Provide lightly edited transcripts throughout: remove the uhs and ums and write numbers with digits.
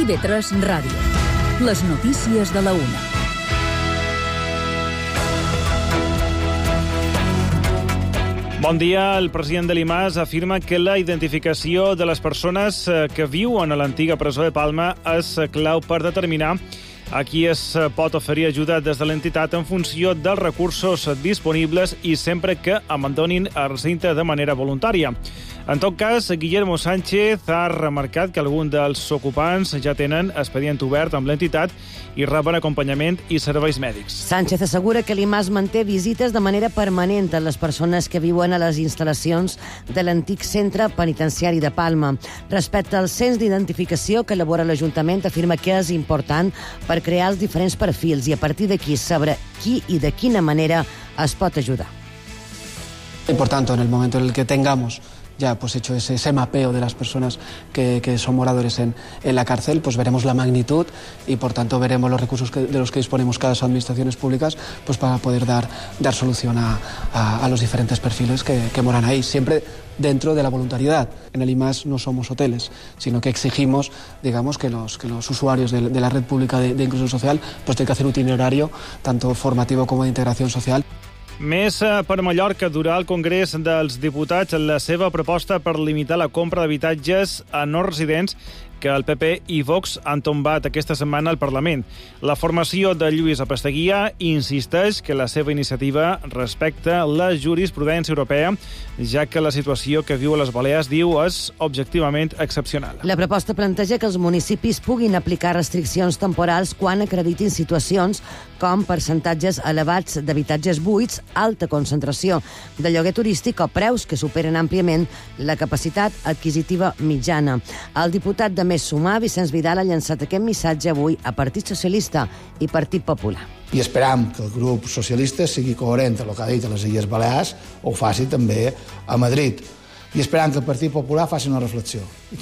IB3 Ràdio. Les notícies de la una. Bon dia. El president de l'IMAS afirma que la identificació de les persones que viuen a l'antiga presó de Palma és clau per determinar a qui es pot oferir ajuda des de l'entitat en funció dels recursos disponibles i sempre que abandonin el recinte de manera voluntària. En tot cas, Guillermo Sánchez ha remarcat que alguns dels ocupants ja tenen expedient obert amb l'entitat i reben acompanyament i serveis mèdics. Sánchez assegura que l'IMAS manté visites de manera permanent a les persones que viuen a les instal·lacions de l'antic centre penitenciari de Palma. Respecte al cens d'identificació que elabora l'Ajuntament, afirma que és important per crear els diferents perfils i a partir d'aquí saber qui i de quina manera es pot ajudar. Y por tanto, en el momento en el que tengamos ya pues hecho ese mapeo de las personas que son moradores en la cárcel, pues veremos la magnitud y por tanto veremos los recursos de los que disponemos cada administraciones públicas pues para poder dar solución a los diferentes perfiles que moran ahí, siempre dentro de la voluntariedad. En el IMAS no somos hoteles, sino que exigimos, digamos, que los usuarios de la red pública de inclusión social pues tienen que hacer un itinerario tanto formativo como de integración social. Més per Mallorca, durà el Congrés dels Diputats la seva proposta per limitar la compra d'habitatges a no residents que el PP i Vox han tombat aquesta setmana al Parlament. La formació de Lluís Apasteguía insisteix que la seva iniciativa respecta la jurisprudència europea, ja que la situació que viu a les Balears, diu, és objectivament excepcional. La proposta planteja que els municipis puguin aplicar restriccions temporals quan acreditin situacions com percentatges elevats d'habitatges buits, alta concentració de lloguer turístic o preus que superen àmpliament la capacitat adquisitiva mitjana. El diputat de Més Sumar, Vicenç Vidal, ha llançat aquest missatge avui a Partit Socialista i Partit Popular. I esperam que el grup socialista sigui coherent amb el que ha dit a les Illes Balears o ho faci també a Madrid. I esperam que el Partit Popular faci una reflexió i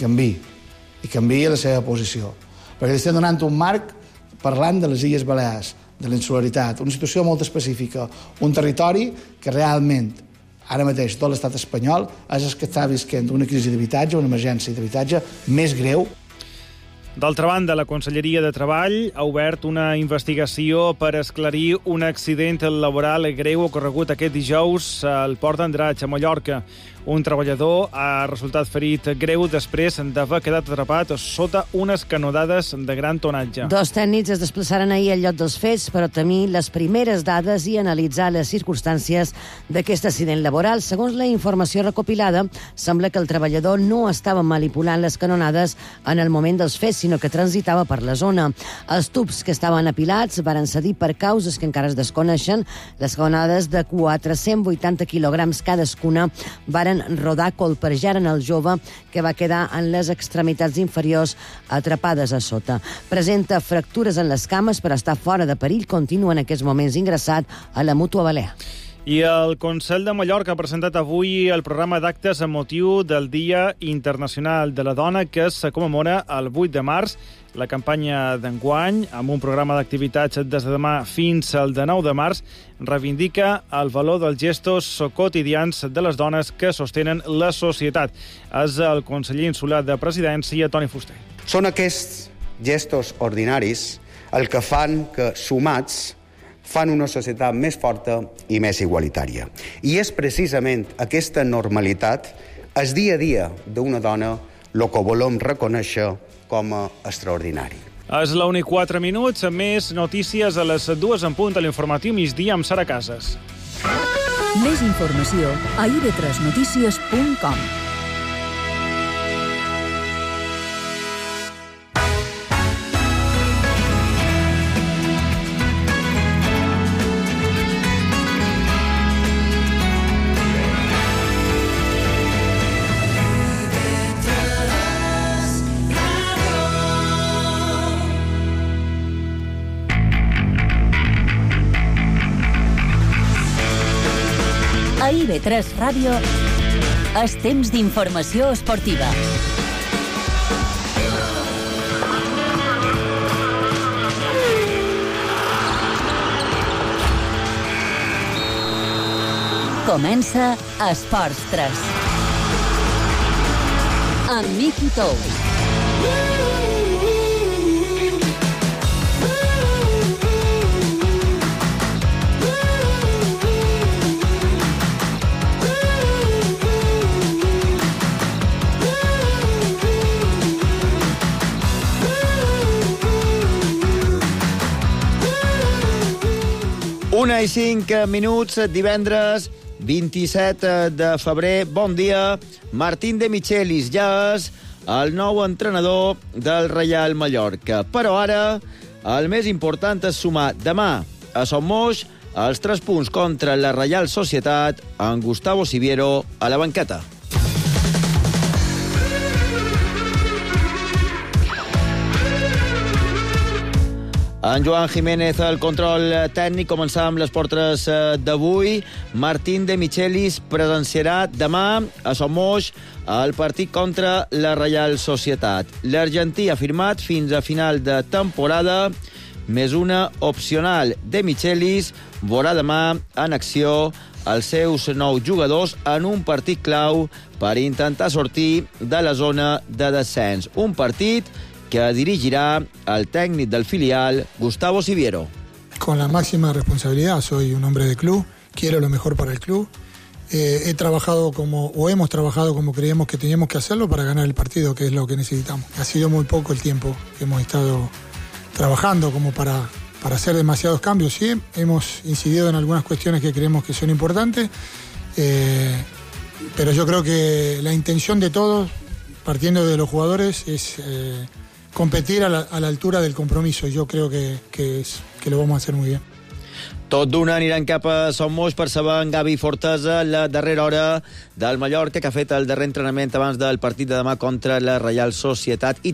canviï la seva posició. Perquè estem donant un marc parlant de les Illes Balears, de la insularitat, una situació molt específica, un territori que realment ara mateix tot l'estat espanyol és el que està visquent una crisi d'habitatge, una emergència d'habitatge més greu. D'altra banda, la Conselleria de Treball ha obert una investigació per esclarir un accident laboral greu ocorregut aquest dijous al Port d'Andratx, a Mallorca. Un treballador ha resultat ferit greu després d'haver quedat atrapat sota unes canonades de gran tonatge. Dos tècnics es desplaçaren ahir al lloc dels fets per obtenir les primeres dades i analitzar les circumstàncies d'aquest accident laboral. Segons la informació recopilada, sembla que el treballador no estava manipulant les canonades en el moment dels fets, sinó que transitava per la zona. Els tubs que estaven apilats varen cedir per causes que encara es desconeixen. Les canonades de 480 quilograms cadascuna varen rodar colpejant el jove, que va quedar en les extremitats inferiors atrapades a sota. Presenta fractures en les cames, però està fora de perill. Continua en aquests moments ingressat a la Mútua Balear. I el Consell de Mallorca ha presentat avui el programa d'actes amb motiu del Dia Internacional de la Dona, que es commemora el 8 de març. La campanya d'enguany, amb un programa d'activitats des de demà fins al de 9 de març, reivindica el valor dels gestos quotidians de les dones que sostenen la societat. És el conseller insular de Presidència, Toni Fuster. Són aquests gestos ordinaris el que fan que, sumats, fan una societat més forta i més igualitària. I és precisament aquesta normalitat, el dia a dia d'una dona, el que volem reconèixer com a extraordinari. És la 1:04 minuts, més notícies a les 2 en punt a l'informatiu migdia amb Sara Casas. Més informació a ib3notícies.com. A IB3 Ràdio, és temps d'informació esportiva. Comença Esports 3. Amb Miki Tous. 1:05, divendres 27 de febrer. Bon dia. Martín de Michelis ja és el nou entrenador del Reial Mallorca. Però ara el més important és sumar demà a Son Moix els 3 punts contra la Reial Societat amb Gustavo Siviero a la banqueta. En Joan Jiménez, el control tècnic. Començar amb les portes d'avui. Martín de Michelis presenciarà demà a Son Moix el partit contra la Reial Societat. L'argentí ha firmat fins a final de temporada, més una opcional. De Michelis veurà demà en acció els seus 9 jugadors en un partit clau per intentar sortir de la zona de descens. Un partit que dirigirá al técnico del filial, Gustavo Siviero. Con la máxima responsabilidad, soy un hombre de club, quiero lo mejor para el club. Hemos trabajado como creíamos que teníamos que hacerlo para ganar el partido, que es lo que necesitamos. Ha sido muy poco el tiempo que hemos estado trabajando como para hacer demasiados cambios. Sí, hemos incidido en algunas cuestiones que creemos que son importantes, pero yo creo que la intención de todos, partiendo de los jugadores, es competir a la altura del compromiso. Yo creo que lo vamos a hacer muy bien. Tot d'una aniran cap a Son Moix per saber en Gavi Fortesa la darrera hora del Mallorca, que ha fet el darrer entrenament abans del partit de demà contra la Reial Societat. I